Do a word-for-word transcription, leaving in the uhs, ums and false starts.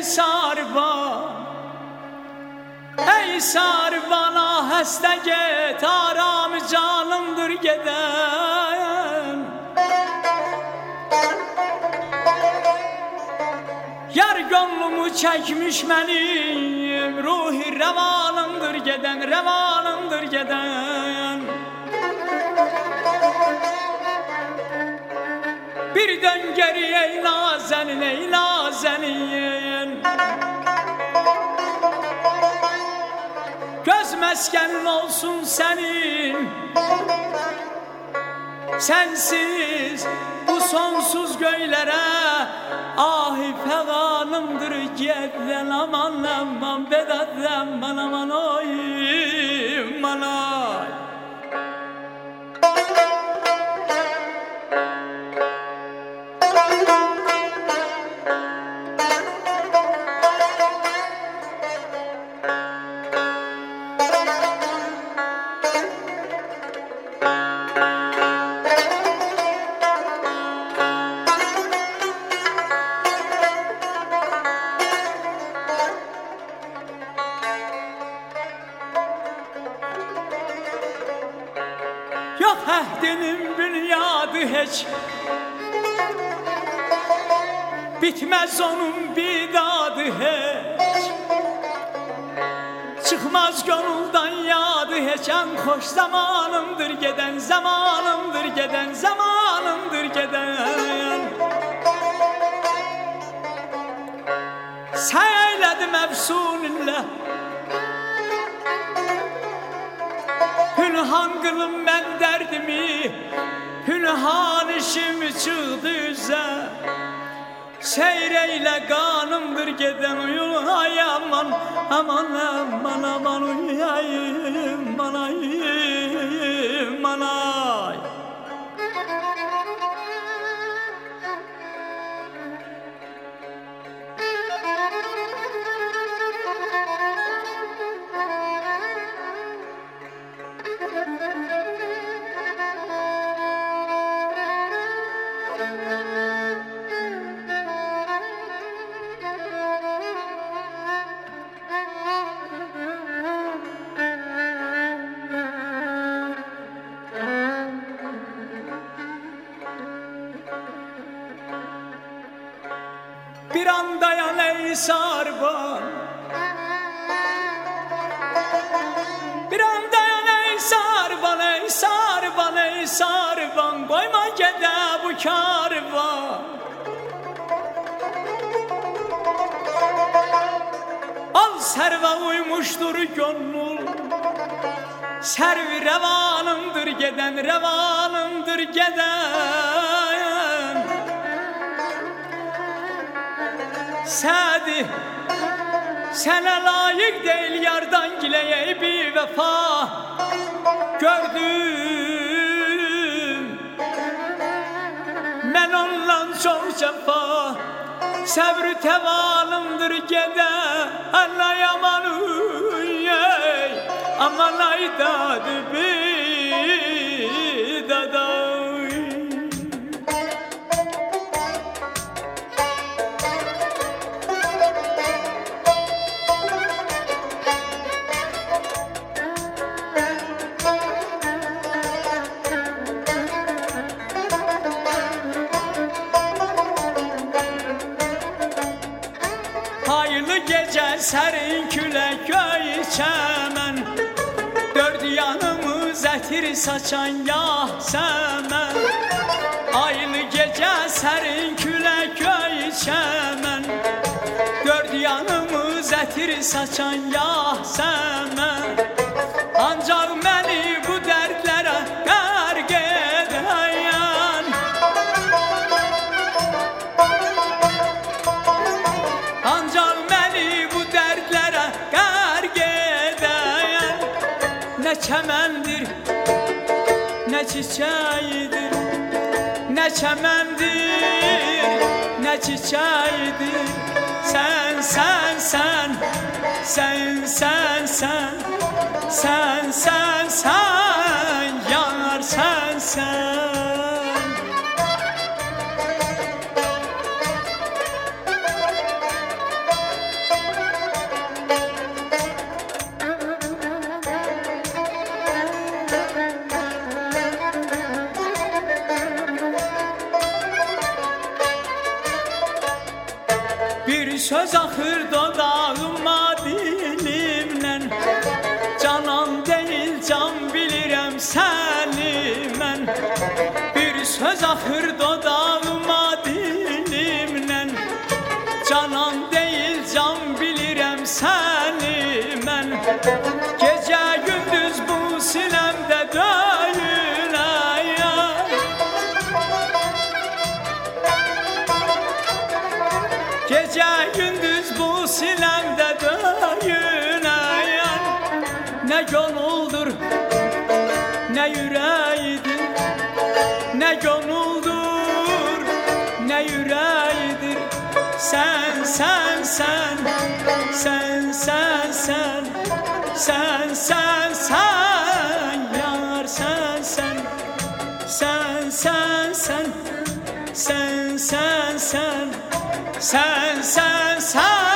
ey sarban, ey sarbana hasta get, aram canımdır geden. Yar gönlümü çekmiş benim, ruhi revanımdır geden, revanımdır geden. Bir dön geriye ey nazenin, ey nazenin. Göz meskenin olsun senin, sensiz bu sonsuz göylere ahi feganımdır giden. Aman aman bedatten bana aman oy bana. Yok ehdinin bünyadı hiç, bitmez onun bidadı hiç. Çıkmaz gönülden yadı hiç, en hoş zamanımdır geden, zamanımdır geden, zamanımdır geden. Seyledim efsunille, Hünhan kılım ben derdimi, hünhan işimi çıktı yüze. Seyreyle kanımdır geden, uyul ay aman, aman aman aman uyuyayım manayım manay. Bir an dayan ey sarban, bir an dayan ey sarban, ey sarban, ey sarban. Koyma gede bu karvan. Al serve uymuştur gönlüm, servi revanımdır geden, revanımdır geden. Sadi sana layık değil yardan gileye bir vefa gördüm. Ben ondan çok cefa, sevrü tevalımdır gede. Allah yaman uyey, aman aydadı bir daday. Hayırlı gece serin külek göy çemen, dört yanımı zetir saçan yasemen. Hayırlı gece serin külek göy çemen, dört yanımı zetir saçan yasemen. Ancak beni bu dertlere gark eden, ancak beni bu dertlere gark eden. Ne çemendir, ne çiçeğidir, ne çemendir, ne çiçeğidir. Sen, sen, sen, sen, sen, sen, sen, sen, sen, yanar sen, sen. söz axır dodağıma dilimdən, canan deyil can bilirəm səni mən. Bir söz axır dodağıma dilimdən, canan deyil can bilirəm səni mən. Gecə gündüz bu sinəmdə döyünəyəm, gecə gündüz bu sinəmdə döyünəyəm. Nə gönüldür, nə ürəkdir, nə gönüldür, nə ürəkdir. Sən, sən, sən, sən, sən, sən, sən, sən, sən, yar sən, sən, sən, sən, sən, sən, sən, sən, sən, sən, sən.